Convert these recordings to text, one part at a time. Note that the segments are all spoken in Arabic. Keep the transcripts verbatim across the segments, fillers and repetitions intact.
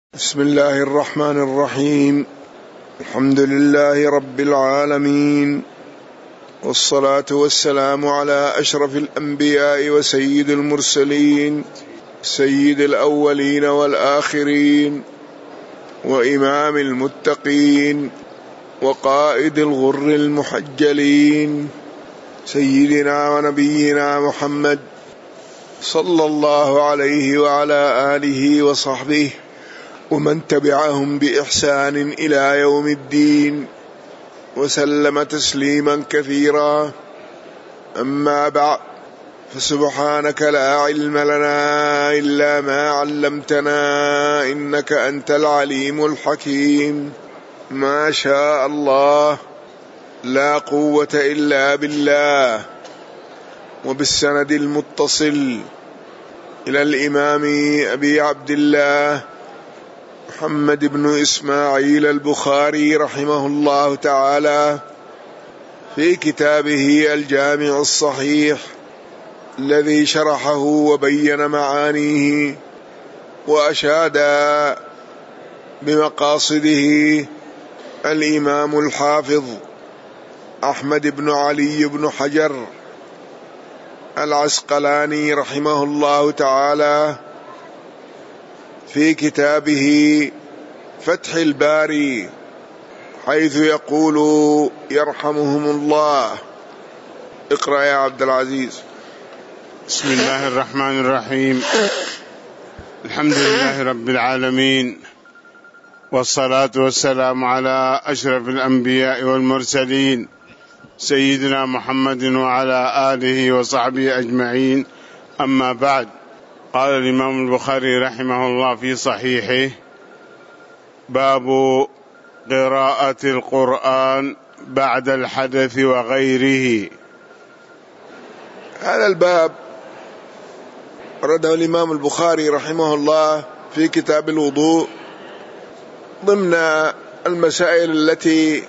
بسم الله الرحمن الرحيم. الحمد لله رب العالمين، والصلاة والسلام على أشرف الأنبياء وسيد المرسلين، سيد الأولين والآخرين، وإمام المتقين، وقائد الغر المحجلين، سيدنا ونبينا محمد صلى الله عليه وعلى آله وصحبه ومن تبعهم بإحسان إلى يوم الدين، وسلم تسليما كثيرا. أما بعد، فسبحانك لا علم لنا إلا ما علمتنا إنك أنت العليم الحكيم. ما شاء الله، لا قوة إلا بالله. وبالسند المتصل إلى الإمام أبي عبد الله محمد بن إسماعيل البخاري رحمه الله تعالى في كتابه الجامع الصحيح الذي شرحه وبين معانيه وأشاد بمقاصده الإمام الحافظ أحمد بن علي بن حجر العسقلاني رحمه الله تعالى في كتابه فتح الباري، حيث يقول يرحمهم الله. اقرأ يا عبد العزيز. بسم الله الرحمن الرحيم. الحمد لله رب العالمين، والصلاة والسلام على أشرف الأنبياء والمرسلين، سيدنا محمد وعلى آله وصحبه أجمعين. أما بعد، قال الإمام البخاري رحمه الله في صحيحه: باب قراءة القرآن بعد الحدث وغيره. هذا الباب أورده الإمام البخاري رحمه الله في كتاب الوضوء ضمن المسائل التي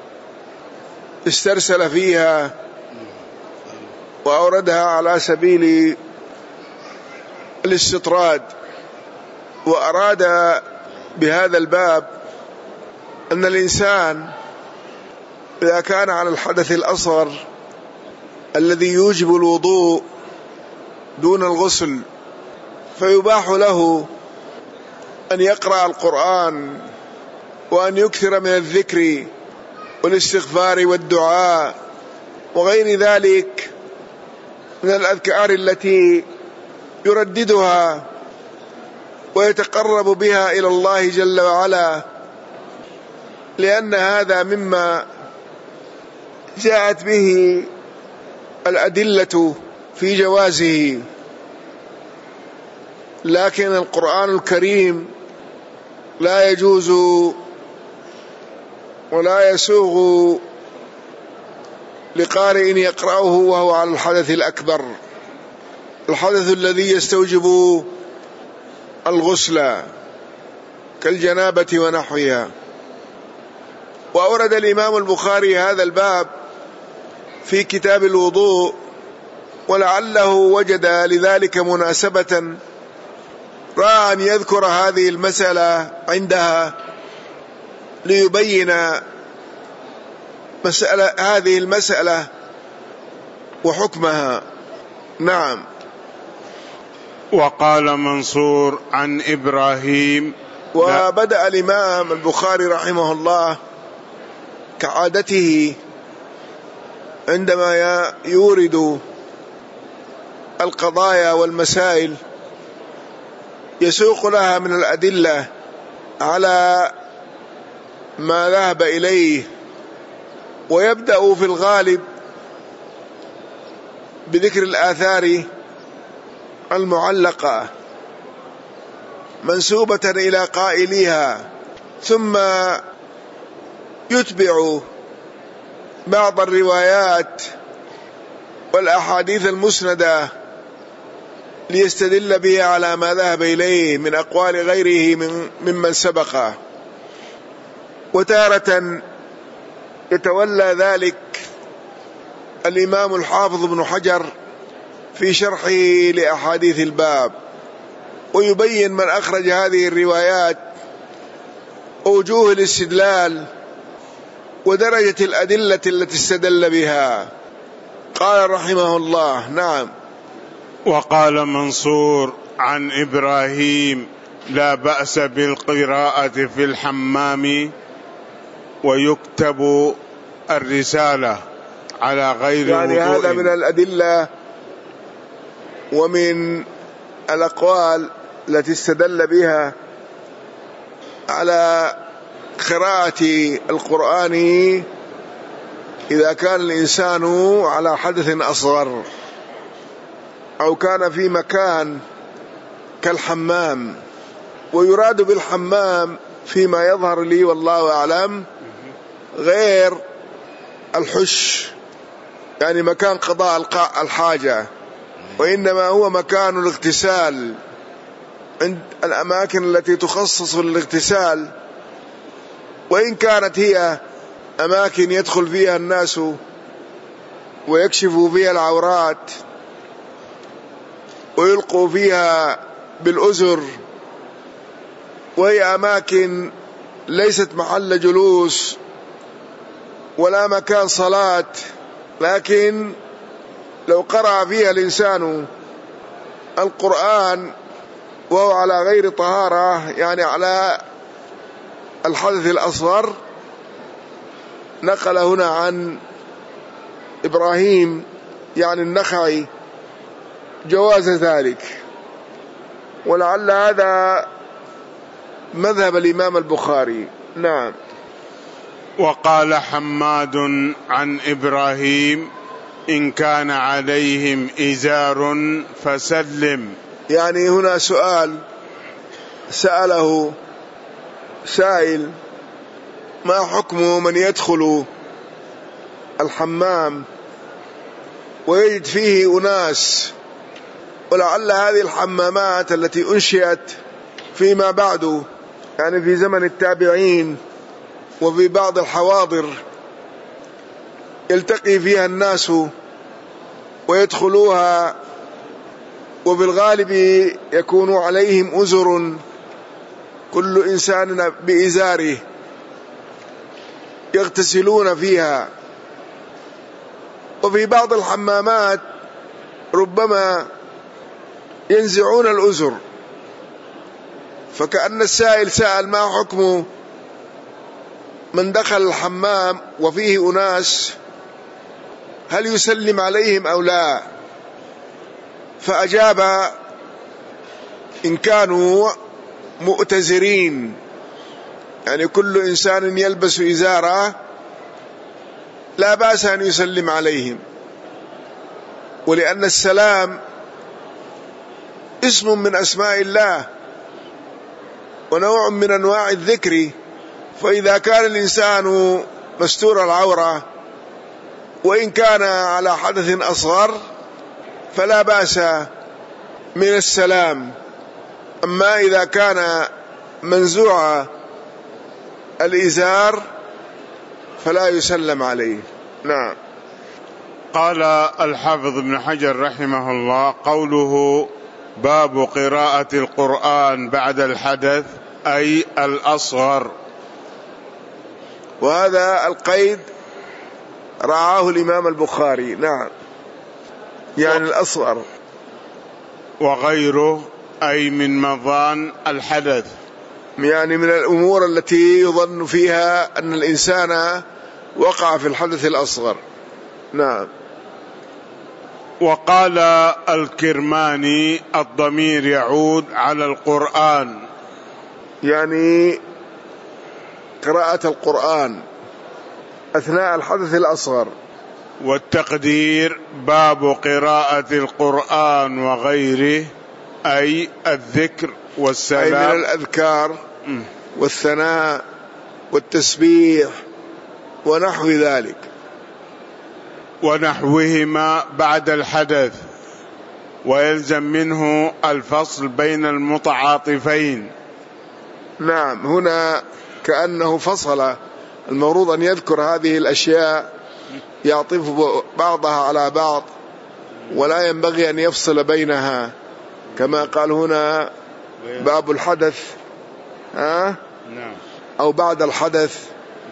استرسل فيها وأوردها على سبيل الاستطراد. وأراد بهذا الباب أن الإنسان إذا كان على الحدث الأصغر الذي يوجب الوضوء دون الغسل، فيباح له أن يقرأ القرآن وأن يكثر من الذكر والاستغفار والدعاء وغير ذلك من الأذكار التي يرددها ويتقرب بها إلى الله جل وعلا، لأن هذا مما جاءت به الأدلة في جوازه. لكن القرآن الكريم لا يجوز ولا يسوغ لقارئ يقرأه وهو على الحدث الأكبر، الحدث الذي يستوجب الغسل كالجنابة ونحوها. وأورد الإمام البخاري هذا الباب في كتاب الوضوء، ولعله وجد لذلك مناسبة، رأى أن يذكر هذه المسألة عندها ليبين مسألة هذه المسألة وحكمها. نعم. وقال منصور عن إبراهيم. وبدأ الإمام البخاري رحمه الله كعادته عندما يورد القضايا والمسائل يسوق لها من الأدلة على ما ذهب إليه، ويبدأ في الغالب بذكر الآثار المعلقة منسوبة إلى قائليها، ثم يتبع بعض الروايات والأحاديث المسندة ليستدل بها على ما ذهب إليه من أقوال غيره من ممن سبقه. وتارة يتولى ذلك الإمام الحافظ بن حجر في شرحه لأحاديث الباب، ويبين من أخرج هذه الروايات ووجوه الاستدلال ودرجة الأدلة التي استدل بها. قال رحمه الله: نعم. وقال منصور عن إبراهيم: لا بأس بالقراءة في الحمام ويكتب الرسالة على غير يعني وضوء. هذا من الأدلة ومن الأقوال التي استدل بها على قراءة القرآن إذا كان الإنسان على حدث أصغر أو كان في مكان كالحمام. ويراد بالحمام فيما يظهر لي والله أعلم غير الحش، يعني مكان قضاء الحاجة، وإنما هو مكان الاغتسال عند الأماكن التي تخصص للاغتسال، وإن كانت هي أماكن يدخل فيها الناس ويكشفوا فيها العورات ويلقوا فيها بالأزر، وهي أماكن ليست محل جلوس ولا مكان صلاة، لكن لو قرأ فيها الإنسان القرآن وهو على غير طهارة، يعني على الحدث الأصغر، نقل هنا عن إبراهيم يعني النخعي جواز ذلك، ولعل هذا مذهب الإمام البخاري. نعم. وقال حماد عن إبراهيم: إن كان عليهم إزار فسلم. يعني هنا سؤال سأله سائل: ما حكم من يدخل الحمام ويجد فيه أناس، ولعل هذه الحمامات التي أنشئت فيما بعد، يعني في زمن التابعين وفي بعض الحواضر، يلتقي فيها الناس ويدخلوها، وبالغالب يكون عليهم أزر كل إنسان بإزاره يغتسلون فيها. وفي بعض الحمامات ربما ينزعون الأزر، فكأن السائل سأل: ما حكم من دخل الحمام وفيه أناس، هل يسلم عليهم أو لا؟ فأجاب: إن كانوا مؤتزرين، يعني كل إنسان يلبس إزاره، لا بأس أن يسلم عليهم، ولأن السلام اسم من أسماء الله ونوع من أنواع الذكر، فإذا كان الإنسان مستور العورة وإن كان على حدث أصغر فلا بأس من السلام. أما إذا كان منزوع الإزار فلا يسلم عليه. نعم. قال الحافظ ابن حجر رحمه الله: قوله باب قراءة القرآن بعد الحدث أي الأصغر. وهذا القيد رعاه الإمام البخاري. نعم، يعني الأصغر. وغيره أي من مظان الحدث، يعني من الأمور التي يظن فيها أن الإنسان وقع في الحدث الأصغر. نعم. وقال الكرماني: الضمير يعود على القرآن، يعني قراءة القرآن أثناء الحدث الأصغر. والتقدير باب قراءة القرآن وغيره أي الذكر والسلام، أي من الأذكار والثناء والتسبيح ونحو ذلك، ونحوهما بعد الحدث، ويلزم منه الفصل بين المتعاطفين. نعم، هنا كأنه فصل، المفروض أن يذكر هذه الأشياء يعطف بعضها على بعض، ولا ينبغي أن يفصل بينها، كما قال هنا باب الحدث ها؟ نعم. أو بعد الحدث،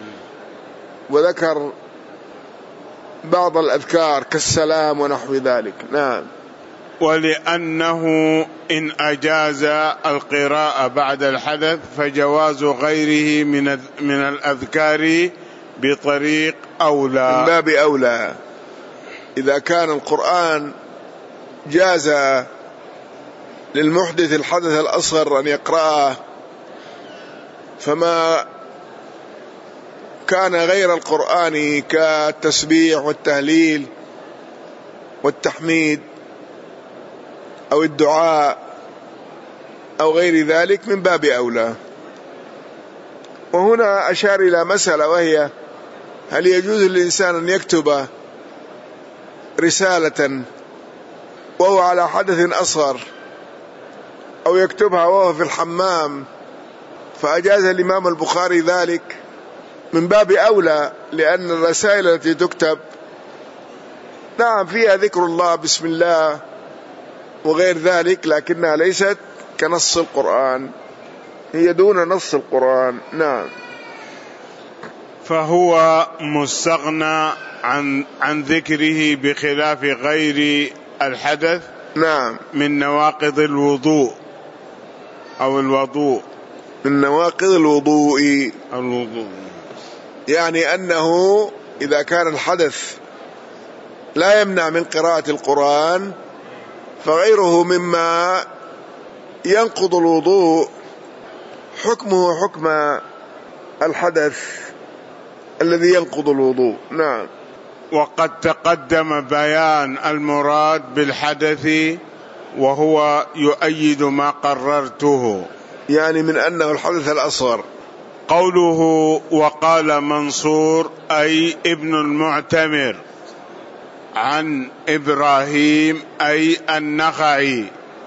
وذكر بعض الأذكار كالسلام ونحو ذلك. نعم. ولأنه إن أجاز القراءة بعد الحدث فجواز غيره من من الأذكار بطريق أولى، من باب أولى. إذا كان القرآن جاز للمحدث الحدث الأصغر أن يقرأه، فما كان غير القرآن كالتسبيح والتهليل والتحميد أو الدعاء أو غير ذلك من باب أولى. وهنا أشار إلى مسألة، وهي هل يجوز للإنسان أن يكتب رسالة وهو على حدث أصغر، أو يكتبها وهو في الحمام؟ فأجاز الإمام البخاري ذلك من باب أولى، لأن الرسائل التي تكتب نعم فيها ذكر الله بسم الله وغير ذلك، لكنها ليست كنص القرآن، هي دون نص القرآن. نعم. فهو مستغنى عن عن ذكره بخلاف غير الحدث. نعم. من نواقض الوضوء أو الوضوء من نواقض الوضوء الوضوء يعني أنه إذا كان الحدث لا يمنع من قراءة القرآن، فغيره مما ينقض الوضوء حكمه حكم الحدث الذي ينقض الوضوء. نعم. وقد تقدم بيان المراد بالحدث، وهو يؤيد ما قررته، يعني من أنه الحدث الأصغر. قوله وقال منصور أي ابن المعتمر عن إبراهيم أي النخعي،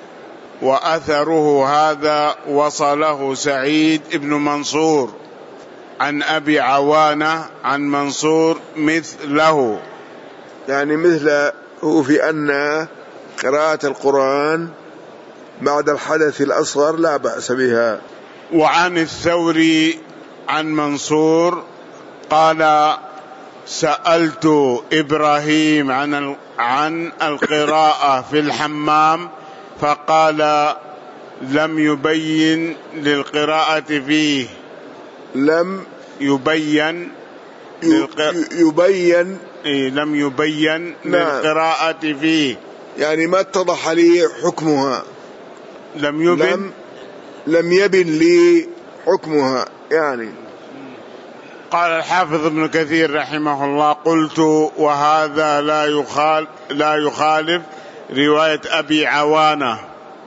وأثره هذا وصله سعيد ابن منصور عن أبي عوانة عن منصور مثله، يعني مثله في أن قراءة القرآن بعد الحدث الأصغر لا بأس بها. وعن الثوري عن منصور قال سألت إبراهيم عن عن القراءة في الحمام فقال لم يبين للقراءة فيه. لم يبين للق... يبين إيه لم يبين نعم. للقراءة فيه، يعني ما اتضح لي حكمها. لم يبن لم, لم يبن لي حكمها يعني. قال الحافظ ابن كثير رحمه الله قلت وهذا لا يخالف لا يخالف رواية أبي عوانة،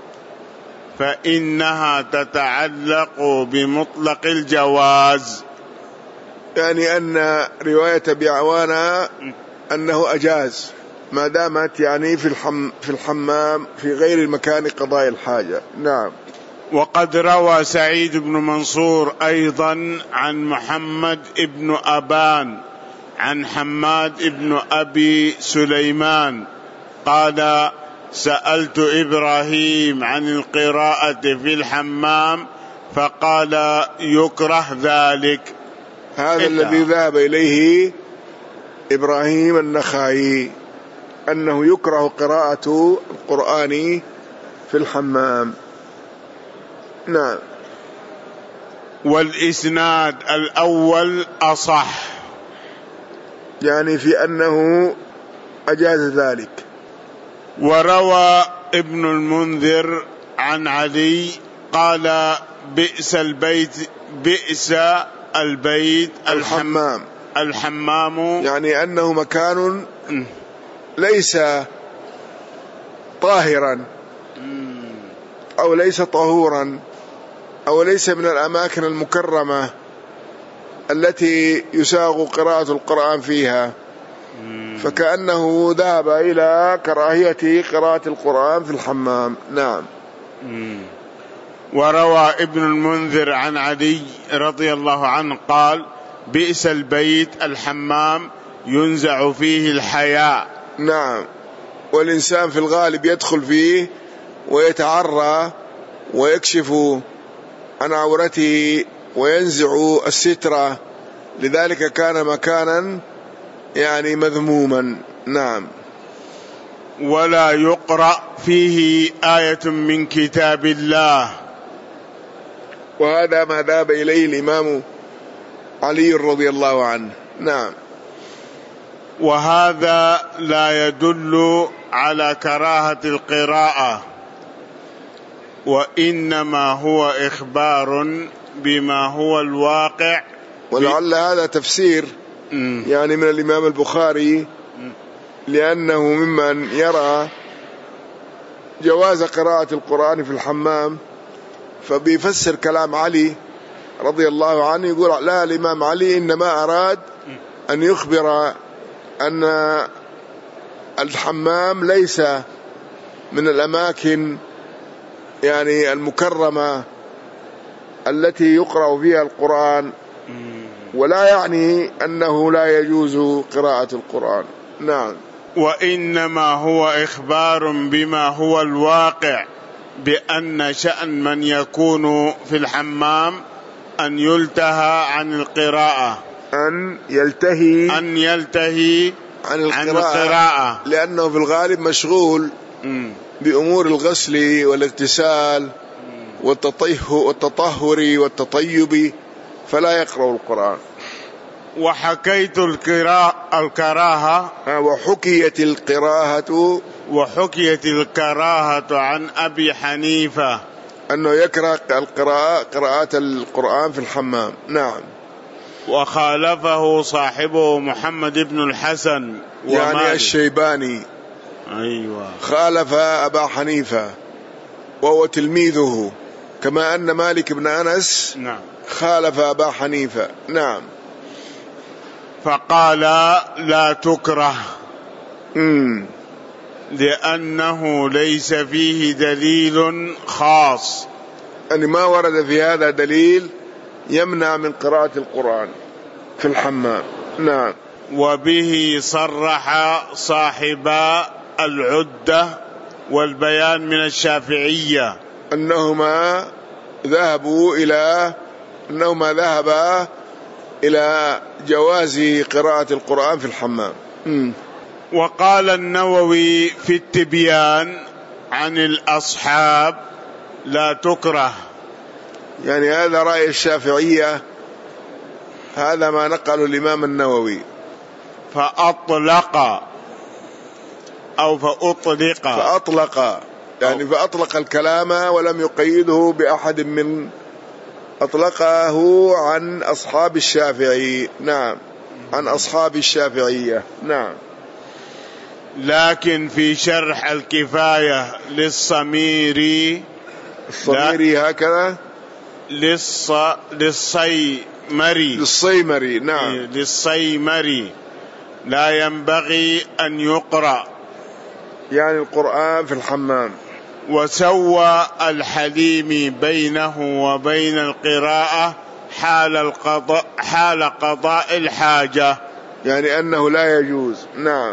فإنها تتعلق بمطلق الجواز، يعني أن رواية أبي عوانة أنه أجاز ما دامت يعني في الحم في الحمام في غير مكان قضاء الحاجة. نعم. وقد روى سعيد بن منصور أيضا عن محمد بن أبان عن حماد بن أبي سليمان قال سألت إبراهيم عن القراءة في الحمام فقال يكره ذلك. هذا الذي ذهب إليه إبراهيم النخعي، أنه يكره قراءة القرآن في الحمام. نعم. والإسناد الأول أصح، يعني في أنه أجاز ذلك. وروى ابن المنذر عن علي قال بئس البيت بئس البيت الحمام الحمام يعني أنه مكان ليس طاهرا أو ليس طهورا أو ليس من الأماكن المكرمة التي يساغ قراءة القرآن فيها، فكأنه ذهب إلى كراهية قراءة القرآن في الحمام. نعم. وروى ابن المنذر عن علي رضي الله عنه قال بئس البيت الحمام ينزع فيه الحياء. نعم. والإنسان في الغالب يدخل فيه ويتعرى ويكشف عن عورته وينزع السترة، لذلك كان مكانا يعني مذموما. نعم. ولا يقرأ فيه آية من كتاب الله، وهذا ما ذهب إليه الإمام علي رضي الله عنه. نعم. وهذا لا يدل على كراهة القراءة، وإنما هو إخبار بما هو الواقع. ولعل هذا تفسير يعني من الإمام البخاري، لأنه ممن يرى جواز قراءة القرآن في الحمام، فبيفسر كلام علي رضي الله عنه، يقول لا، الإمام علي إنما أراد أن يخبر أن الحمام ليس من الأماكن يعني المكرمة التي يقرأ فيها القرآن، ولا يعني أنه لا يجوز قراءة القرآن. نعم. وإنما هو إخبار بما هو الواقع، بأن شأن من يكون في الحمام أن يلتهى عن القراءة، أن يلتهي أن يلتهي عن القراءة, عن القراءة لأنه في الغالب مشغول م. بأمور الغسل والاغتسال والتطهر والتطيب، فلا يقرأ القرآن. وحكيت الكراهة وحكيت القراءة وحكيت الكراهة عن أبي حنيفة أنه يكره القراءة قراءة القرآن في الحمام. نعم. وخالفه صاحبه محمد بن الحسن يعني الشيباني. أيوة. خالف أبا حنيفة وهو تلميذه، كما أن مالك بن أنس نعم خالف أبا حنيفة. نعم. فقال لا تكره مم. لأنه ليس فيه دليل خاص، يعني ما ورد في هذا دليل يمنع من قراءة القرآن في الحمام. نعم. وبه صرح صاحبا العدة والبيان من الشافعية أنهما ذهبوا إلى أنهما ذهبا إلى جواز قراءة القرآن في الحمام. م. وقال النووي في التبيان عن الأصحاب لا تكره، يعني هذا رأي الشافعية، هذا ما نقله الإمام النووي. فأطلق أو فأطلق فأطلق يعني فأطلق الكلام ولم يقيده بأحد من أطلقه عن أصحاب الشافعي. نعم، عن أصحاب الشافعية. نعم. لكن في شرح الكفاية للصميري، الصميري هكذا للص... للصيمري للصيمري نعم للصيمري لا ينبغي أن يقرأ يعني القرآن في الحمام. وسوى الحليم بينه وبين القراءة حال القضاء حال قضاء الحاجة، يعني أنه لا يجوز. نعم.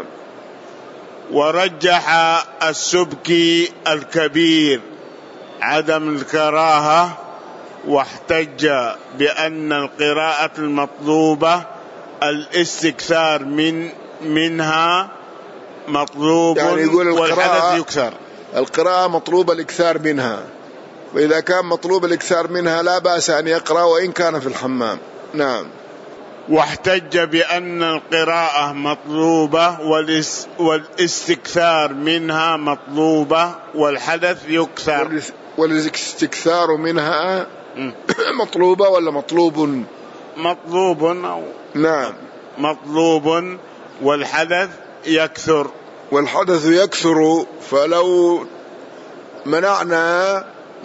ورجح السبكي الكبير عدم الكراهة، واحتج بأن القراءة المطلوبة الاستكثار من منها مطلوب، يعني يقول والحدث يكثر. القراءة مطلوب الإكثار منها، وإذا كان مطلوب الإكثار منها لا بأس أن يقرأ وإن كان في الحمام. نعم. واحتج بأن القراءة مطلوبة والاستكثار منها مطلوبة والحدث يكثر. والاستكثار منها مطلوبة ولا مطلوب؟ مطلوب أو نعم مطلوب والحدث يكثر. والحدث يكثر، فلو منعنا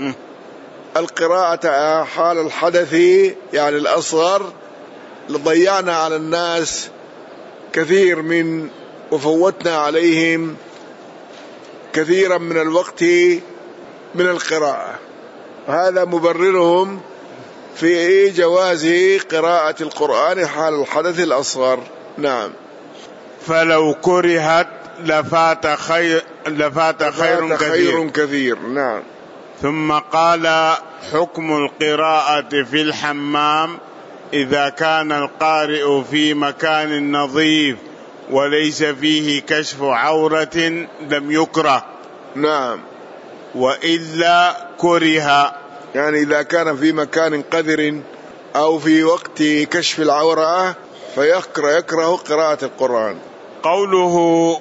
القراءة حال الحدث يعني الأصغر لضيعنا على الناس كثير من وفوتنا عليهم كثيرا من الوقت من القراءة. هذا مبررهم في جواز قراءة القرآن حال الحدث الأصغر. نعم. فلو كرهت لفات خير لفات خير, خير كثير. نعم. ثم قال: حكم القراءة في الحمام إذا كان القارئ في مكان نظيف وليس فيه كشف عورة لم يكره. نعم. وإلا كره، يعني إذا كان في مكان قذر أو في وقت كشف العورة فيقرأ يكره قراءة القرآن. قوله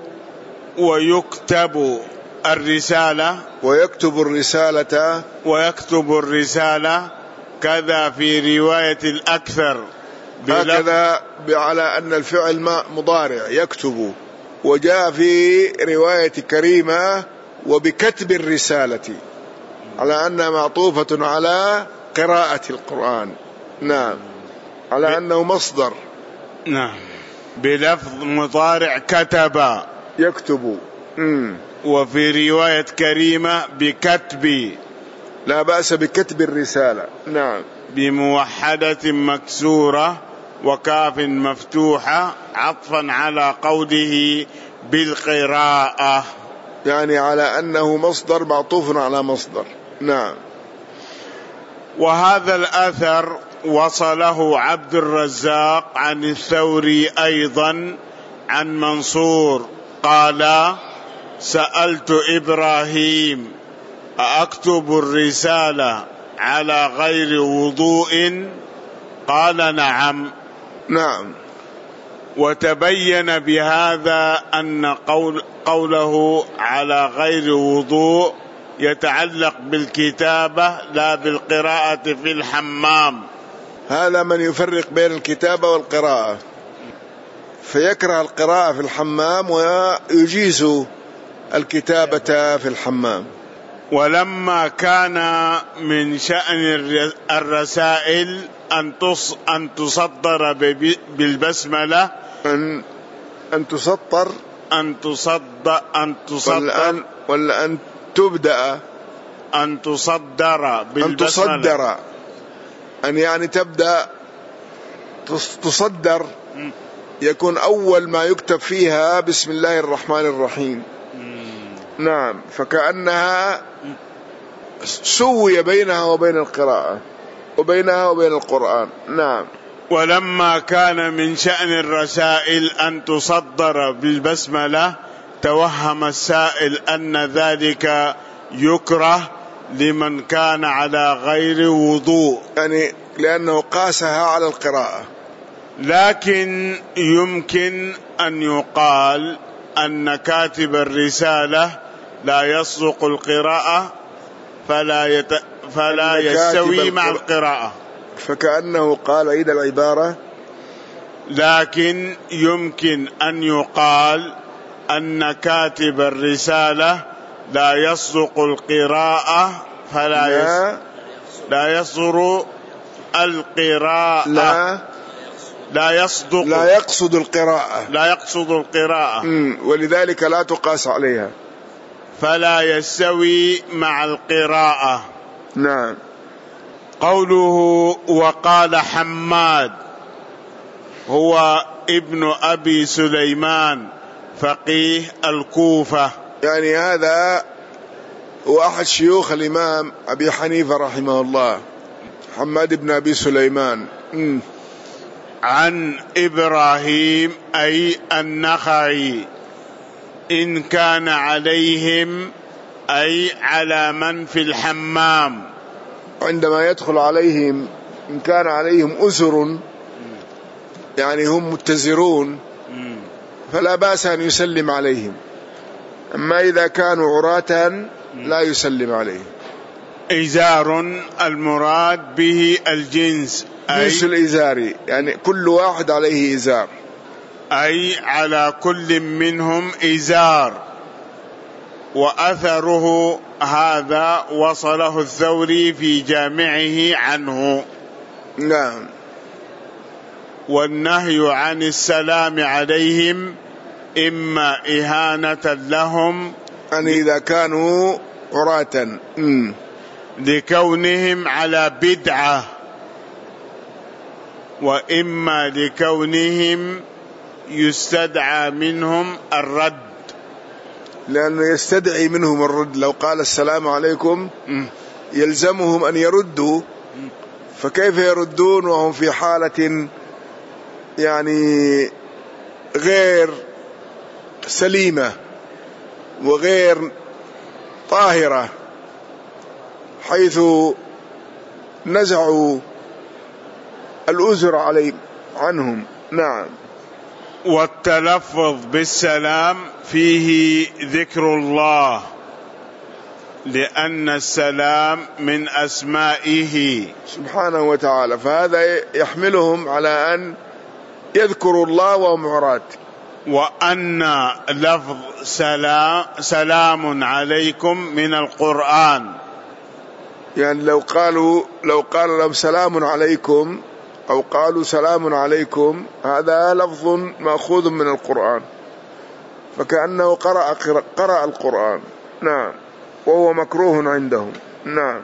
ويكتب الرسالة ويكتب الرسالة ويكتب الرسالة كذا في رواية الأكثر هكذا على أن الفعل ما مضارع يكتب، وجاء في رواية كريمة وبكتب الرسالة على أنها معطوفة على قراءة القرآن. نعم، على أنه مصدر. نعم، بلفظ مضارع كتب يكتب. مم. وفي رواية كريمة بكتب، لا بأس بكتب الرسالة. نعم، بموحدة مكسورة وكاف مفتوحة عطفا على قوله بالقراءة، يعني على أنه مصدر معطوف على مصدر. نعم. وهذا الأثر وصله عبد الرزاق عن الثوري أيضا عن منصور قال: سألت إبراهيم أأكتب الرسالة على غير وضوء؟ قال: نعم. نعم. وتبين بهذا أن قول قوله على غير وضوء يتعلق بالكتابة لا بالقراءة في الحمام. هذا من يفرق بين الكتابة والقراءة، فيكره القراءة في الحمام ويجيز الكتابة في الحمام. ولما كان من شأن الرسائل أن أن تصدر بالبسملة، أن أن تسطر أن تصدر أن تصدر ولا أن, ولا أن تبدأ أن تصدر بالبسملة، أن تصدر أن يعني تبدأ تصدر، يكون أول ما يكتب فيها بسم الله الرحمن الرحيم. نعم، فكأنها سوي بينها وبين القراءة وبينها وبين القرآن. نعم. ولما كان من شأن الرسائل أن تصدر بالبسملة توهم السائل أن ذلك يكره لمن كان على غير وضوء، يعني لأنه قاسها على القراءة. لكن يمكن أن يقال أن كاتب الرسالة لا يصدق القراءة فلا يت... فلا يستوي مع القراءة، فكأنه قال عيد العبارة. لكن يمكن أن يقال أن كاتب الرسالة لا يصدق القراءة فلا لا, يس... لا يصدر القراءة لا لا يصدق لا يقصد القراءة لا يقصد القراءة ولذلك لا تقاس عليها، فلا يستوي مع القراءة. نعم. قوله وقال حماد هو ابن أبي سليمان فقيه الكوفة، يعني هذا هو أحد شيوخ الإمام أبي حنيفة رحمه الله، حماد بن أبي سليمان. م. عن إبراهيم أي النخعي إن كان عليهم أي على من في الحمام، عندما يدخل عليهم إن كان عليهم أسر يعني هم متزرون فلا بأس أن يسلم عليهم، أما إذا كانوا عراة لا يسلم عليهم. إزار المراد به الجنس، جنس الإزار يعني كل واحد عليه إزار، أي على كل منهم إزار. وأثره هذا وصله الثوري في جامعه عنه. نعم. والنهي عن السلام عليهم إما إهانة لهم يعني إذا كانوا عراة لكونهم على بدعة، وإما لكونهم يستدعى منهم الرد، لأنه يستدعي منهم الرد. لو قال السلام عليكم يلزمهم أن يردوا، فكيف يردون وهم في حالة يعني غير سليمة وغير طاهرة، حيث نزعوا الأزر علي عنهم. نعم. والتلفظ بالسلام فيه ذكر الله، لأن السلام من أسمائه سبحانه وتعالى، فهذا يحملهم على أن يذكروا الله وهم عراة. وأن لفظ سلام, سلام عليكم من القرآن، يعني لو قالوا لو قال لهم سلام عليكم أو قالوا سلام عليكم، هذا لفظ مأخوذ من القرآن، فكأنه قرأ, قرأ القرآن. نعم. وهو مكروه عندهم. نعم.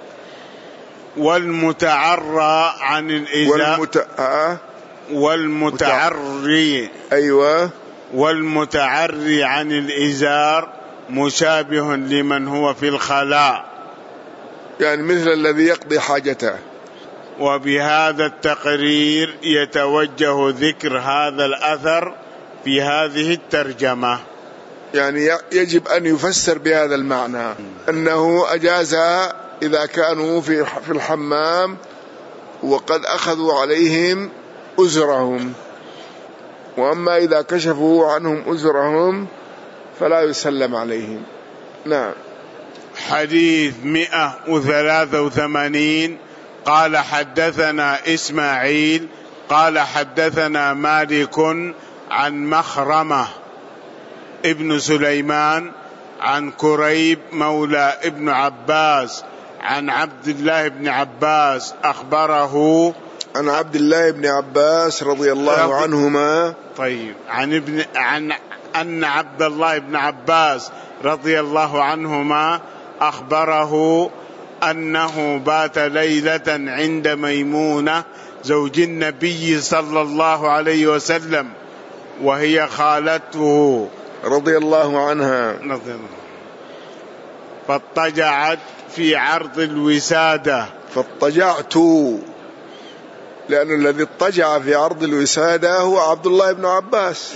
والمتعرى عن الإزار والمت... آه. والمتعري أيوة والمتعري عن الإزار مشابه لمن هو في الخلاء، يعني مثل الذي يقضي حاجته. وبهذا التقرير يتوجه ذكر هذا الأثر في هذه الترجمة. يعني يجب أن يفسر بهذا المعنى أنه أجاز إذا كانوا في في الحمام وقد أخذوا عليهم أزرهم، وأما إذا كشفوا عنهم أزرهم فلا يسلم عليهم. نعم. حديث مئة وثلاثة وثمانين. قال حدثنا إسماعيل قال حدثنا مالك عن مخرمة ابن سليمان عن كريب مولى ابن عباس عن عبد الله بن عباس أخبره عن عبد الله بن عباس رضي الله عنهما. طيب. عن ابن عن أن عبد الله بن عباس رضي الله عنهما أخبره أنه بات ليلة عند ميمونة زوج النبي صلى الله عليه وسلم، وهي خالته رضي الله عنها، فاضطجعت في عرض الوسادة. فاضطجعت لأن الذي اضطجع في عرض الوسادة هو عبد الله بن عباس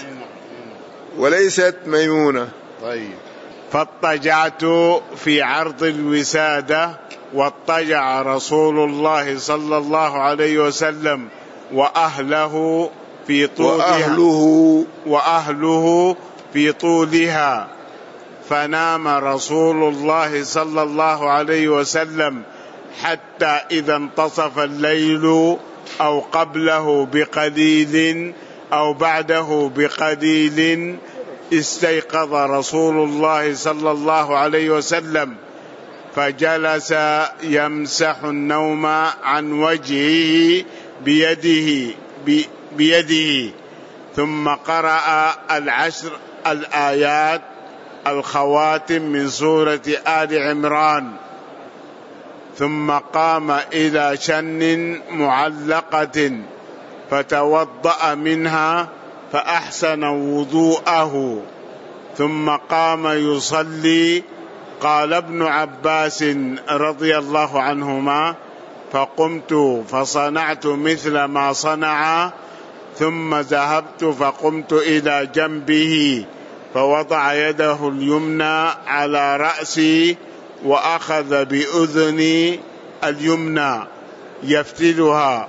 وليست ميمونة. طيب. فاضطجعت في عرض الوسادة، واضطجع رسول الله صلى الله عليه وسلم وأهله في طولها وأهله, وأهله في طولها، فنام رسول الله صلى الله عليه وسلم حتى إذا انتصف الليل أو قبله بقليل أو بعده بقليل استيقظ رسول الله صلى الله عليه وسلم، فجلس يمسح النوم عن وجهه بيده بيده ثم قرأ العشر الآيات الخواتم من سورة آل عمران، ثم قام إلى شن معلقة فتوضأ منها فأحسن وضوءه، ثم قام يصلي. قال ابن عباس رضي الله عنهما: فقمت فصنعت مثل ما صنع، ثم ذهبت فقمت إلى جنبه فوضع يده اليمنى على رأسي وأخذ بأذني اليمنى يفتلها،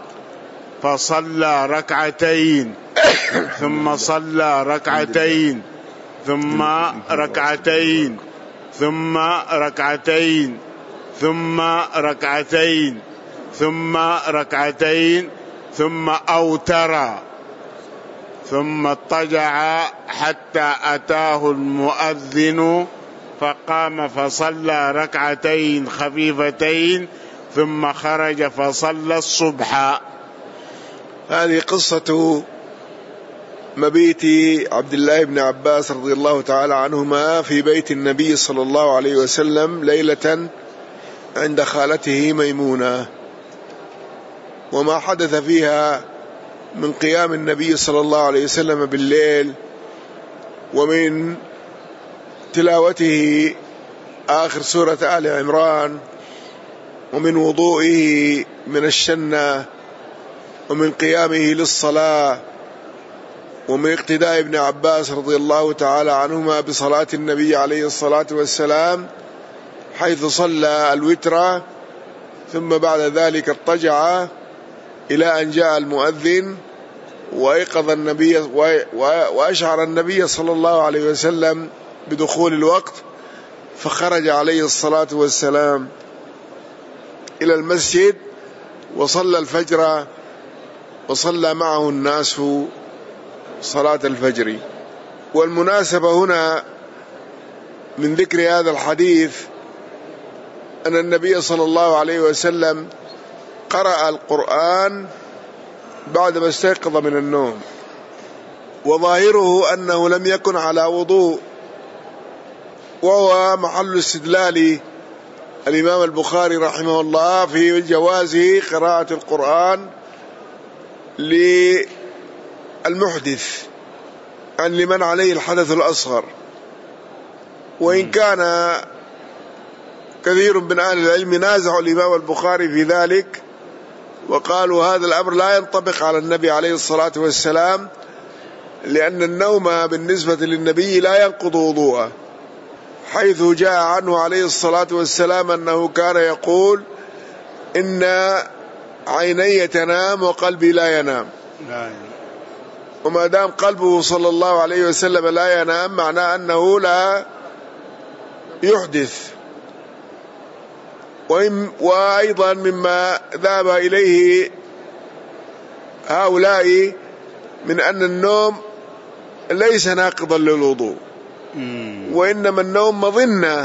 فصلى ركعتين ثم صلى ركعتين ثم ركعتين ثم ركعتين ثم ركعتين ثم ركعتين ثم أوتر، ثم اضطجع حتى أتاه المؤذن فقام فصلى ركعتين خفيفتين ثم خرج فصلى الصبح. هذه قصة مبيت عبد الله بن عباس رضي الله تعالى عنهما في بيت النبي صلى الله عليه وسلم ليلة عند خالته ميمونة، وما حدث فيها من قيام النبي صلى الله عليه وسلم بالليل ومن تلاوته آخر سورة آل عمران ومن وضوئه من الشنة ومن قيامه للصلاة ومن اقتداء ابن عباس رضي الله تعالى عنهما بصلاة النبي عليه الصلاة والسلام حيث صلى الوتر ثم بعد ذلك اضطجع إلى أن جاء المؤذن وأيقظ النبي وأشعر النبي صلى الله عليه وسلم بدخول الوقت، فخرج عليه الصلاة والسلام إلى المسجد وصلى الفجر وصلى معه الناس صلاة الفجر. والمناسبة هنا من ذكر هذا الحديث أن النبي صلى الله عليه وسلم قرأ القرآن بعدما استيقظ من النوم، وظاهره أنه لم يكن على وضوء، وهو محل استدلال الإمام البخاري رحمه الله في جواز قراءة القرآن للمحدث عن لمن عليه الحدث الأصغر. وإن كان كثير من أهل العلم نازعوا الإمام البخاري في ذلك وقالوا هذا الأمر لا ينطبق على النبي عليه الصلاة والسلام، لأن النوم بالنسبة للنبي لا ينقض وضوءه، حيث جاء عنه عليه الصلاة والسلام أنه كان يقول إن عيني تنام وقلبي لا ينام. وما دام قلبه صلى الله عليه وسلم لا ينام معناه أنه لا يحدث. وأيضا مما ذهب إليه هؤلاء من أن النوم ليس ناقضا للوضوء، وإنما النوم مظنة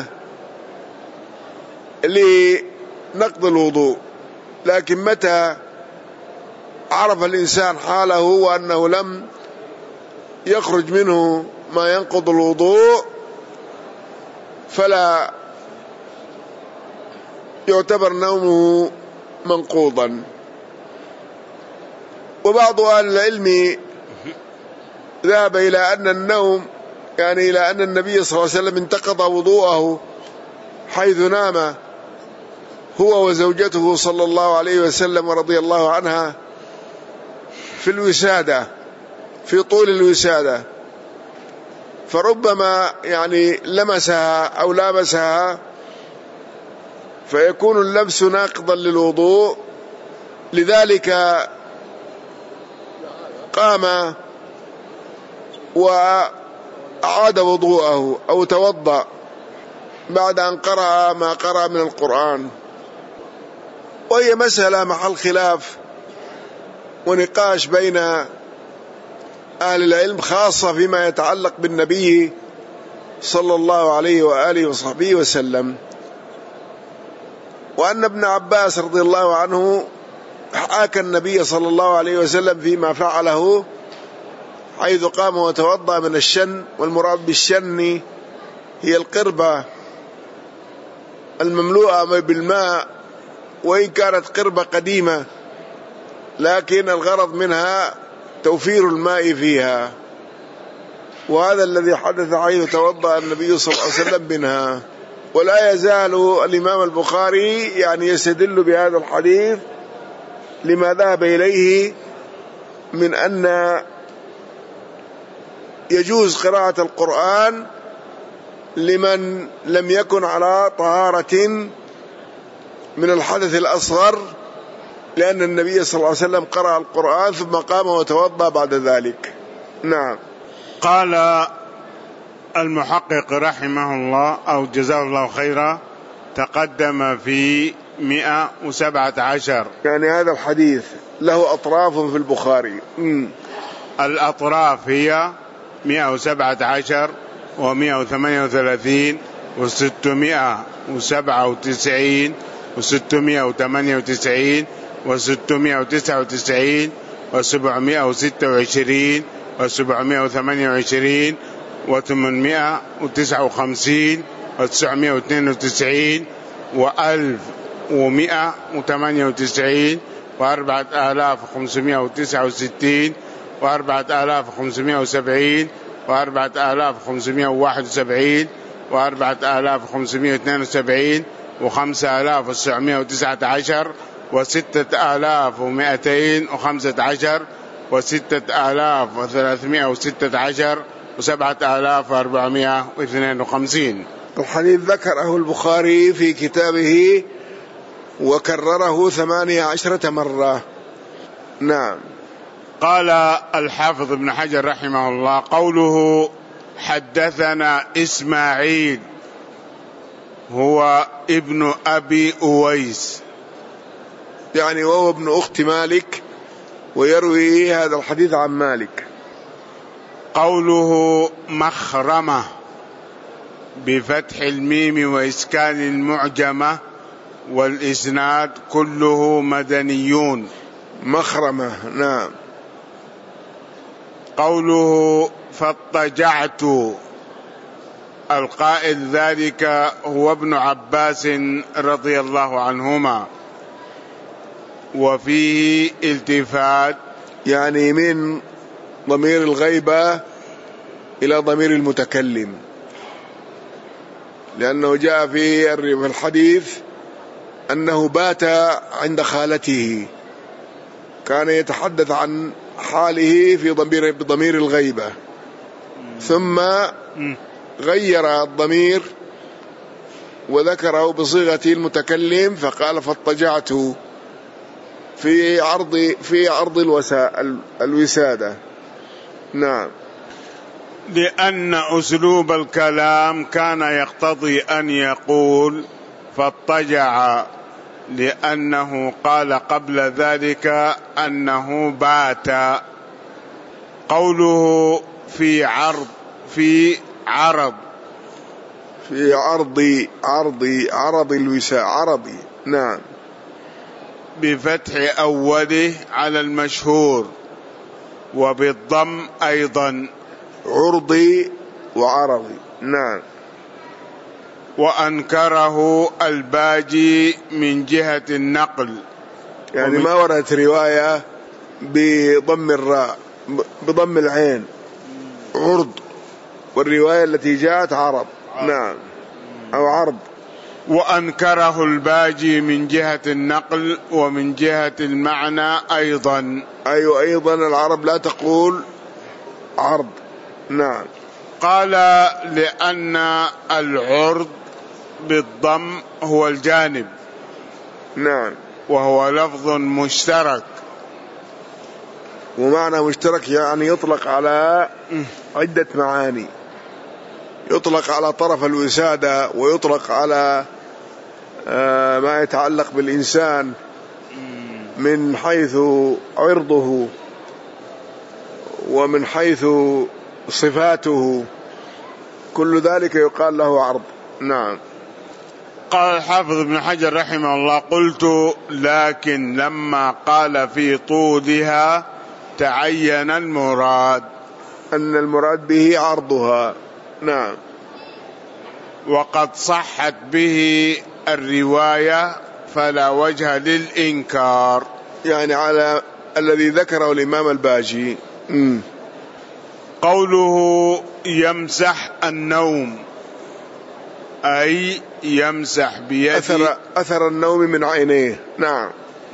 لنقض الوضوء، لكن متى عرف الإنسان حاله وأنه لم يخرج منه ما ينقض الوضوء فلا يعتبر نومه منقوضا. وبعض أهل العلم ذهب إلى أن النوم يعني إلى أن النبي صلى الله عليه وسلم انتقض وضوءه حيث نام هو وزوجته صلى الله عليه وسلم ورضي الله عنها في الوسادة، في طول الوسادة، فربما يعني لمسها أو لامسها فيكون اللمس ناقضا للوضوء، لذلك قام وأعاد وضوءه أو توضأ بعد أن قرأ ما قرأ من القرآن. وهي مسألة محل خلاف ونقاش بين أهل العلم، خاصة فيما يتعلق بالنبي صلى الله عليه وآله وصحبه وسلم. وأن ابن عباس رضي الله عنه حاكى النبي صلى الله عليه وسلم فيما فعله، حيث قام وتوضأ من الشن، والمراد بالشن هي القربة المملوءة بالماء، وإن كانت قربة قديمة لكن الغرض منها توفير الماء فيها، وهذا الذي حدث حيث توضأ النبي صلى الله عليه وسلم منها. ولا يزال الإمام البخاري يعني يستدل بهذا الحديث لما ذهب إليه من أن يجوز قراءة القرآن لمن لم يكن على طهارة من الحدث الأصغر، لأن النبي صلى الله عليه وسلم قرأ القرآن ثم قام وتوضأ بعد ذلك. نعم. قال المحقق رحمه الله أو جزاه الله خيرا: تقدم في مئة وسبعة عشر. يعني هذا الحديث له أطراف في البخاري. م. الأطراف هي مئة وسبعة عشر ومئة وثمانية وثلاثين وستمائة وسبعة وتسعين وستمائة وثمانية وتسعين وستمائة وتسعة وتسعين وسبعمائة وستة وعشرين وسبعمائة وثمانية وعشرين وثمانمائة وتسعة وخمسين وتسعمائة واثنين وتسعين وألف ومائة وثمانية وتسعين وأربعة آلاف وخمسمائة وتسعة وستين وأربعة آلاف وخمسمائة وسبعين وأربعة آلاف وخمسمائة وواحد وسبعين وأربعة آلاف وخمسمائة واثنين وسبعين وخمسة آلاف وتسعمائة وتسعة عشر وستة آلاف ومائتين وخمسة عشر وستة آلاف وثلاثمائة وستة عشر وسبعة آلاف وأربعمائة واثنين وخمسين. الحديث ذكره البخاري في كتابه وكرره ثمانية عشرة مرة. نعم. قال الحافظ ابن حجر رحمه الله: قوله حدثنا إسماعيل هو ابن أبي أويس، يعني وهو ابن أخت مالك ويروي هذا الحديث عن مالك. قوله مخرمة بفتح الميم وإسكان المعجمة والإسناد كله مدنيون. مخرمة. نعم. قوله فاضطجعت، القائل ذلك هو ابن عباس رضي الله عنهما، وفيه التفات، يعني من ضمير الغيبة إلى ضمير المتكلم، لأنه جاء في الحديث أنه بات عند خالته، كان يتحدث عن حاله في ضمير بضمير الغيبة، ثم غير الضمير وذكره بصيغة المتكلم فقال فاضطجعت في عرض في عرض الوساء الوسادة. نعم. لأن أسلوب الكلام كان يقتضي أن يقول فاضطجع، لأنه قال قبل ذلك أنه بات. قوله في عرض في عرض في عرض عرض عرض الوساء عرضي. نعم. بفتح أوله على المشهور وبالضم أيضا، عرضي وعرضي. نعم. وأنكره الباجي من جهة النقل، يعني ما وردت رواية بضم الراء بضم العين عرض، والرواية التي جاءت عرض. نعم، أو عرض. وأنكره الباجي من جهة النقل ومن جهة المعنى أيضا. أيوة، أيضا العرب لا تقول عرض. نعم. قال لأن العرض بالضم هو الجانب. نعم. وهو لفظ مشترك، ومعنى مشترك يعني يطلق على عدة معاني، يطلق على طرف الوسادة، ويطلق على ما يتعلق بالإنسان من حيث عرضه ومن حيث صفاته، كل ذلك يقال له عرض. نعم. قال الحافظ ابن حجر رحمه الله: قلت لكن لما قال في طولها تعين المراد، أن المراد به عرضها. نعم. وقد صحت به الرواية فلا وجه للإنكار، يعني على الذي ذكره الإمام الباجي. م. قوله يمسح النوم، أي يمسح بيده أثر, أثر النوم من عينيه. نعم.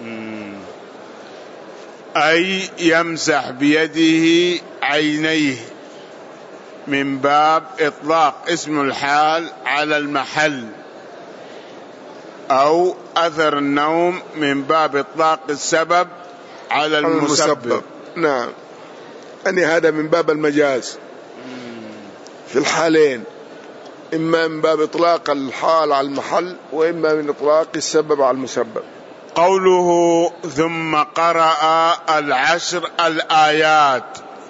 أي يمسح بيده عينيه، من باب إطلاق اسم الحال على المحل، أو أثر النوم من باب إطلاق السبب على المسبب. المسبب. نعم، أن هذا من باب المجاز في الحالين، إما من باب إطلاق الحال على المحل، وإما من إطلاق السبب على المسبب. قوله ثم قرأ العشر الآيات،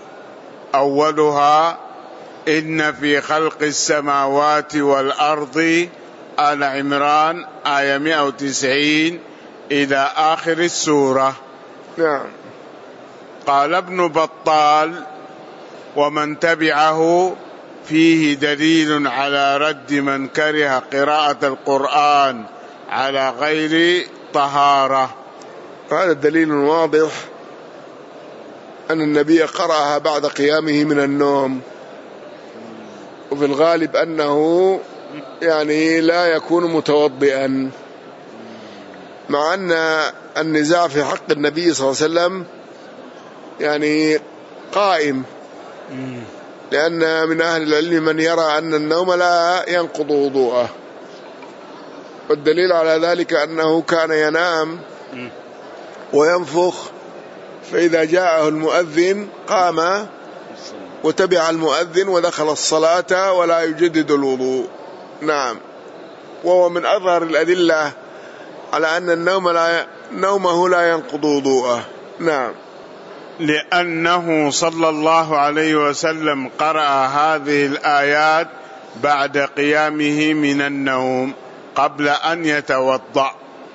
أولها إن في خلق السماوات والأرض، آل عمران آية مئة وتسعين إلى آخر السورة. نعم. قال ابن بطال ومن تبعه فيه دليل على رد من كره قراءة القرآن على غير طهارة. هذا دليل واضح أن النبي قرأها بعد قيامه من النوم، وفي الغالب أنه يعني لا يكون متوضئا، مع أن النزاع في حق النبي صلى الله عليه وسلم يعني قائم، لأن من أهل العلم من يرى أن النوم لا ينقض وضوءه، والدليل على ذلك أنه كان ينام وينفخ، فإذا جاءه المؤذن قام وتبع المؤذن ودخل الصلاة ولا يجدد الوضوء. نعم، وهو من أظهر الأدلة على أن النوم لا نومه لا ينقض وضوءه. نعم، لأنه صلى الله عليه وسلم قرأ هذه الآيات بعد قيامه من النوم قبل أن يتوضأ،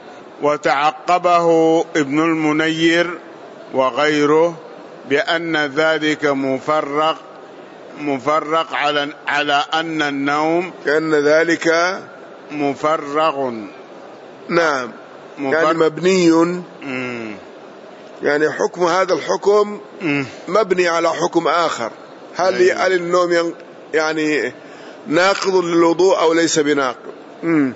وتعقبه ابن المنير وغيره بأن ذلك مفرق مفرق على على أن النوم كأن ذلك مفرغ. نعم، مفرغ يعني مبني، مم. يعني حكم هذا الحكم مم. مبني على حكم آخر. هل أيوة. هل النوم يعني ناقض للوضوء أو ليس بناقض؟ مم.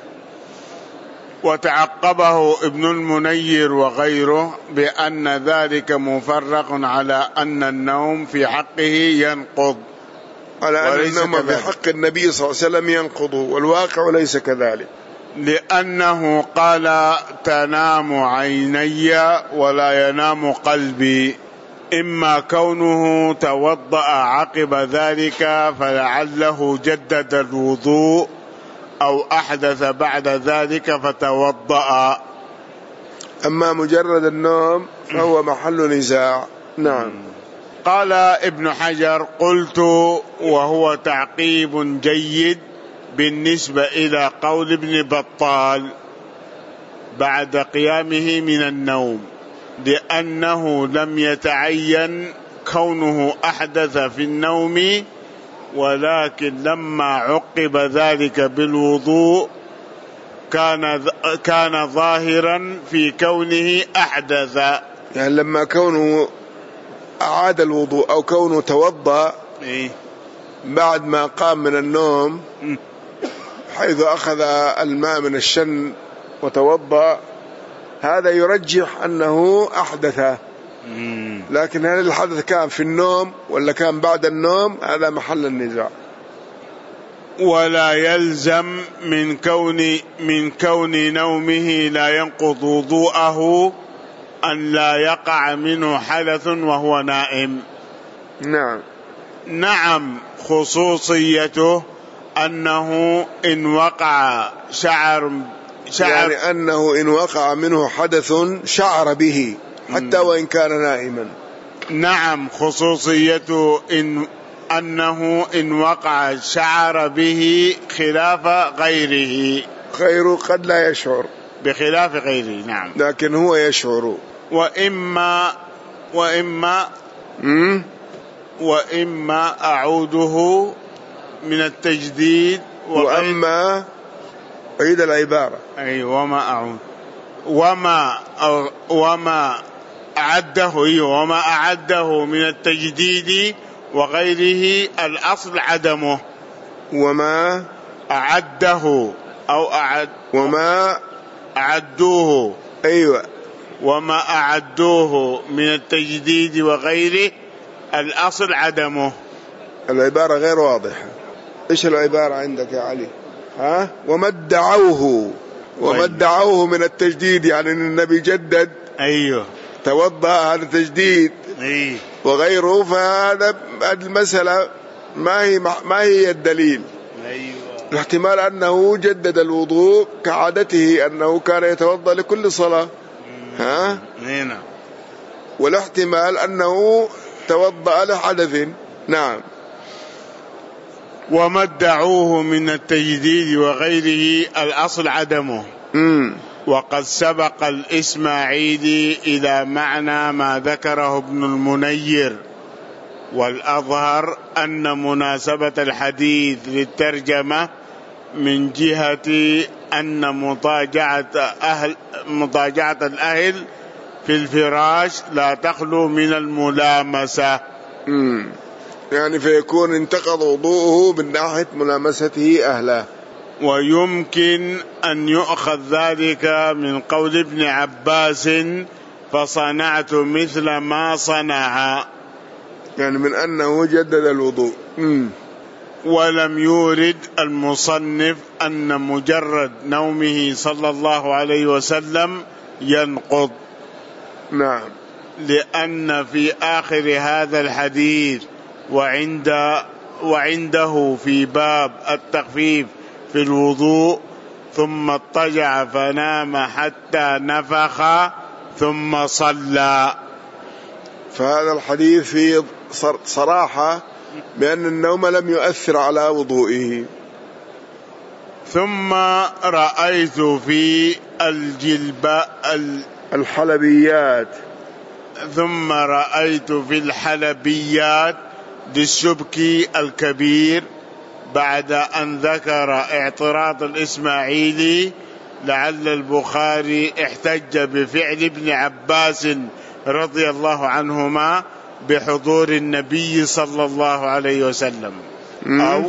وتعقبه ابن المنير وغيره بأن ذلك مفرق على أن النوم في حقه ينقض، على أن النوم في حق النبي صلى الله عليه وسلم ينقض، والواقع ليس كذلك، لأنه قال تنام عيني ولا ينام قلبي، إما كونه توضأ عقب ذلك فلعله جدد الوضوء أو أحدث بعد ذلك فتوضأ. أما مجرد النوم فهو محل نزاع. نعم. قال ابن حجر: قلت وهو تعقيب جيد بالنسبة إلى قول ابن بطال بعد قيامه من النوم، لأنه لم يتعين كونه أحدث في النوم، ولكن لما عقب ذلك بالوضوء كان كان ظاهرا في كونه أحدث، يعني لما كونه أعاد الوضوء أو كونه توضأ بعد ما قام من النوم حيث أخذ الماء من الشن وتوضأ، هذا يرجح أنه أحدث. لكن هل الحدث كان في النوم ولا كان بعد النوم؟ هذا محل النزاع. ولا يلزم من كون من كون نومه لا ينقض وضوءه أن لا يقع منه حدث وهو نائم. نعم. نعم، خصوصيته أنه إن وقع شعر شعر يعني أنه إن وقع منه حدث شعر به حتى وإن كان نائما. نعم، خصوصيته إن أنه إن وقع شعر به خلاف غيره، غيره قد لا يشعر بخلاف غيره. نعم، لكن هو يشعر. وإما وإما م? وإما أعوده من التجديد وأما عيد العبارة. أي وما أعود وما أو وما أعده وما أعده من التجديد وغيره الأصل عدمه. وما أعده أو أعد وما أعدوه. أيوة. وما أعدوه من التجديد وغيره الأصل عدمه. العبارة غير واضحة. إيش العبارة عندك يا علي؟ ها؟ وما ادعوه وما ادعوه من التجديد، يعني أن النبي جدد. أيوه. توضأ، هذا تجديد. أيوه. وغيره، فهذا المسألة ما هي ما هي الدليل. أيوه. الاحتمال أنه جدد الوضوء كعادته أنه كان يتوضأ لكل صلاة. ها؟ نعم. والاحتمال أنه توضأ لحدث. نعم. وما ادعوه من التجديد وغيره الأصل عدمه. مم. وقد سبق الإسماعيلي إلى معنى ما ذكره ابن المنير، والأظهر أن مناسبة الحديث للترجمة من جهة أن مضاجعة أهل مضاجعة الأهل في الفراش لا تخلو من الملامسة. مم. يعني فيكون انتقض وضوءه من ناحية ملامسته أهله. ويمكن أن يؤخذ ذلك من قول ابن عباس فصنعت مثل ما صنع، يعني من أنه جدد الوضوء. مم. ولم يورد المصنف أن مجرد نومه صلى الله عليه وسلم ينقض. نعم. لأن في آخر هذا الحديث وعند وعنده في باب التخفيف في الوضوء ثم اضطجع فنام حتى نفخ ثم صلى. فهذا الحديث فيه صراحة بأن النوم لم يؤثر على وضوئه. ثم رأيت في الجلبة الحلبيات ثم رأيت في الحلبيات للسبكي الكبير بعد أن ذكر اعتراض الإسماعيلي لعل البخاري احتج بفعل ابن عباس رضي الله عنهما بحضور النبي صلى الله عليه وسلم، أو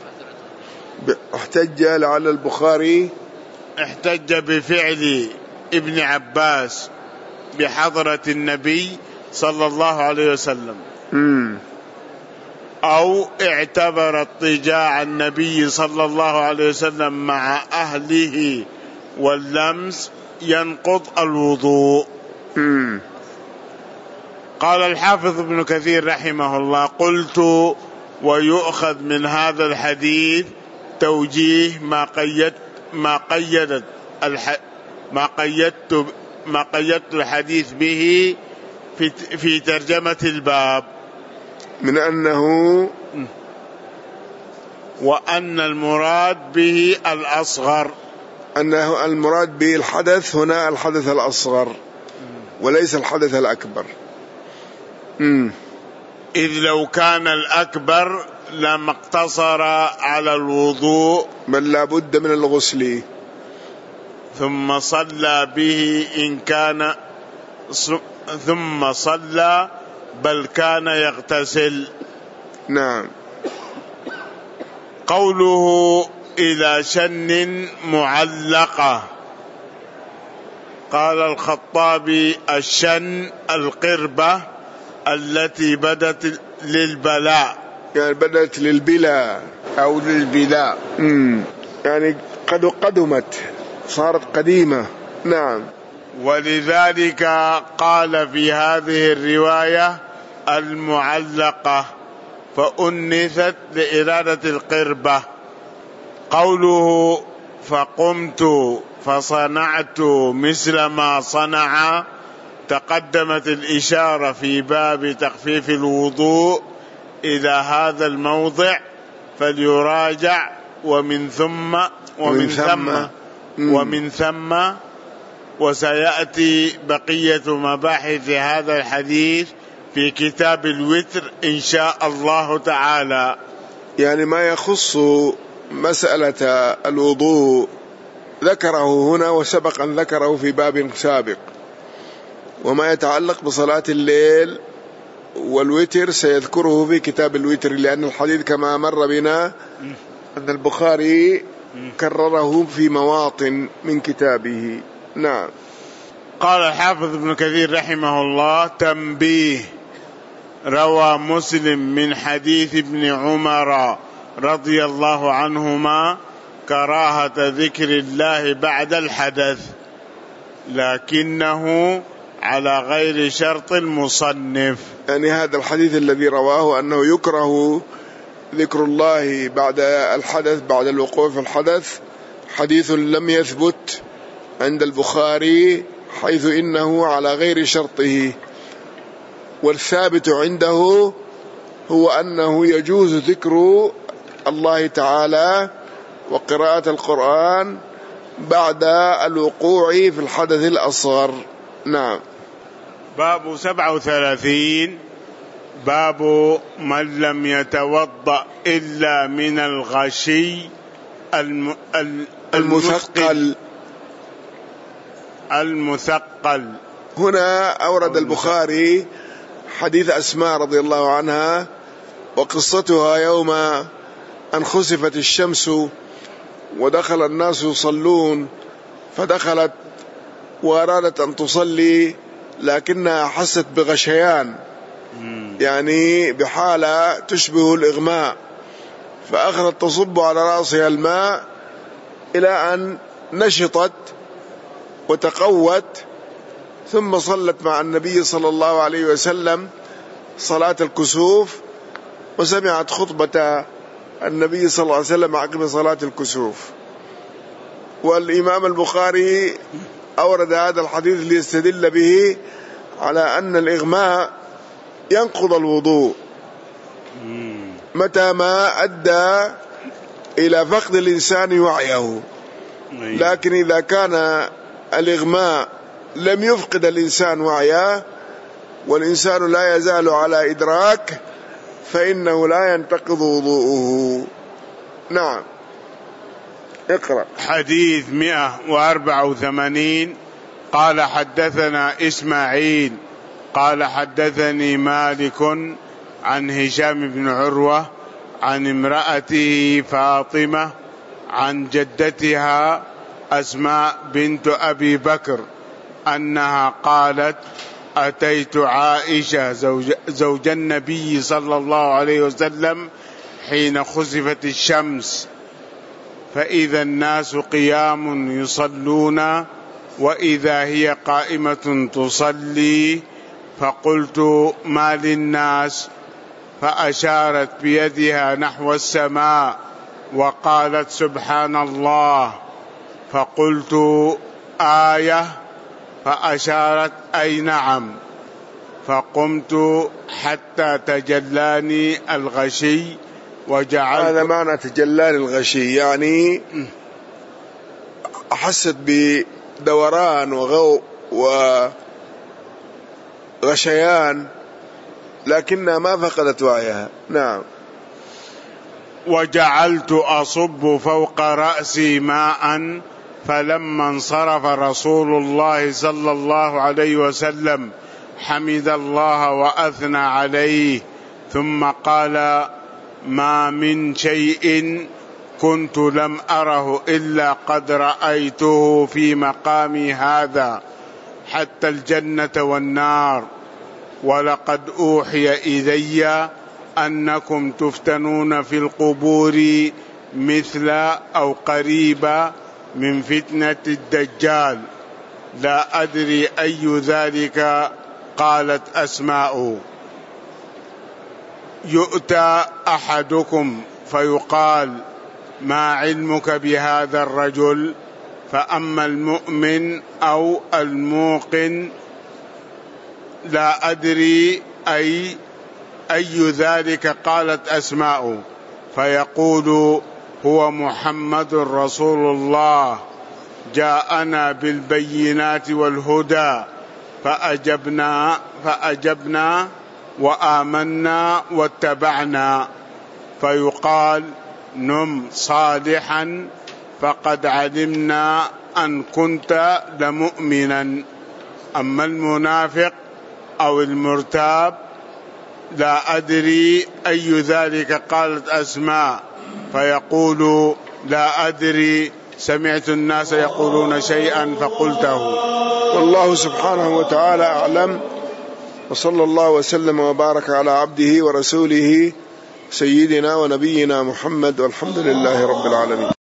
احتج لعل البخاري احتج بفعل ابن عباس بحضرة النبي صلى الله عليه وسلم، مم. أو اعتبر اضطجاع النبي صلى الله عليه وسلم مع أهله واللمس ينقض الوضوء. مم. قال الحافظ ابن كثير رحمه الله: قلت ويؤخذ من هذا الحديث توجيه ما قيدت ما قيدت الح ما قيدت ما قيدت الحديث به في في ترجمة الباب، من أنه وأن المراد به الأصغر، أنه المراد به الحدث هنا الحدث الأصغر وليس الحدث الأكبر. مم. إذ لو كان الأكبر لما اقتصر على الوضوء بل لا بد من الغسل، ثم صلى به إن كان ثم صلى بل كان يغتسل. نعم. قوله إلى شن معلقة، قال الخطابي: الشن القربة التي بدت للبلاء، يعني بدت للبلاء أو للبلاء، مم. يعني قد قدمت صارت قديمة. نعم. ولذلك قال في هذه الرواية المعلقة فأنثت لإرادة القربة. قوله فقمت فصنعت مثل ما صنع، تقدمت الإشارة في باب تخفيف الوضوء إلى هذا الموضع فليراجع، ومن ثم ومن ثم ومن ثم وسيأتي بقية مباحث هذا الحديث في كتاب الوتر إن شاء الله تعالى. يعني ما يخص مسألة الوضوء ذكره هنا وسبق أن ذكره في باب سابق، وما يتعلق بصلاة الليل والوتر سيذكره في كتاب الوتر، لأن الحديث كما مر بنا أن البخاري كرره في مواطن من كتابه. نعم. قال الحافظ ابن كثير رحمه الله: تنبيه، روى مسلم من حديث ابن عمر رضي الله عنهما كراهة ذكر الله بعد الحدث، لكنه على غير شرط المصنف. يعني هذا الحديث الذي رواه أنه يكره ذكر الله بعد الحدث، بعد الوقوع في الحدث، حديث لم يثبت عند البخاري، حيث إنه على غير شرطه. والثابت عنده هو أنه يجوز ذكر الله تعالى وقراءة القرآن بعد الوقوع في الحدث الأصغر. نعم. باب سبعة وثلاثين، باب من لم يتوضأ إلا من الغشي الم... المثقل المثقل. هنا أورد البخاري حديث أسماء رضي الله عنها وقصتها يوم أن خسفت الشمس ودخل الناس يصلون، فدخلت وأرادت أن تصلي لكنها حست بغشيان، يعني بحالة تشبه الإغماء، فأخذت تصب على رأسها الماء إلى أن نشطت وتقوت، ثم صلت مع النبي صلى الله عليه وسلم صلاة الكسوف، وسمعت خطبة النبي صلى الله عليه وسلم عقب صلاة الكسوف. والإمام البخاري أورد هذا الحديث ليستدل به على أن الإغماء ينقض الوضوء متى ما أدى إلى فقد الإنسان وعيه، لكن إذا كان الإغماء لم يفقد الإنسان وعيه والإنسان لا يزال على إدراك فإنه لا ينتقض وضوءه. نعم، اقرأ. حديث مئة وأربعة وثمانين. قال حدثنا إسماعيل قال حدثني مالك عن هشام بن عروة عن امرأته فاطمة عن جدتها أسماء بنت أبي بكر أنها قالت: أتيت عائشة زوج, زوج النبي صلى الله عليه وسلم حين خسفت الشمس، فإذا الناس قيام يصلون وإذا هي قائمة تصلي، فقلت: ما للناس؟ فأشارت بيدها نحو السماء وقالت: سبحان الله. فقلت: آية؟ فأشارت: أي نعم. فقمت حتى تجلاني الغشي وجعلت. هذا معنى تجلاني الغشي، يعني أحست بدوران وغو وغشيان لكنها ما فقدت وعيها. نعم. وجعلت أصب فوق رأسي ماء، فلما انصرف رسول الله صلى الله عليه وسلم حمد الله وأثنى عليه، ثم قال: ما من شيء كنت لم أره إلا قد رأيته في مقامي هذا، حتى الجنة والنار، ولقد أوحي إلي أنكم تفتنون في القبور مثل أو قريبا من فتنة الدجال، لا أدري أي ذلك. قالت أسماء: يؤتى أحدكم فيقال: ما علمك بهذا الرجل؟ فأما المؤمن أو الموقن لا أدري أي أي ذلك. قالت أسماء: فيقول: هو محمد رسول الله جاءنا بالبينات والهدى، فأجبنا فأجبنا وآمنا واتبعنا. فيقال: نم صالحا فقد علمنا أن كنت لمؤمنا. أما المنافق أو المرتاب لا أدري أي ذلك. قالت أسماء: فيقول: لا أدري، سمعت الناس يقولون شيئا فقلته. والله سبحانه وتعالى أعلم، وصلى الله وسلم وبارك على عبده ورسوله سيدنا ونبينا محمد، والحمد لله رب العالمين.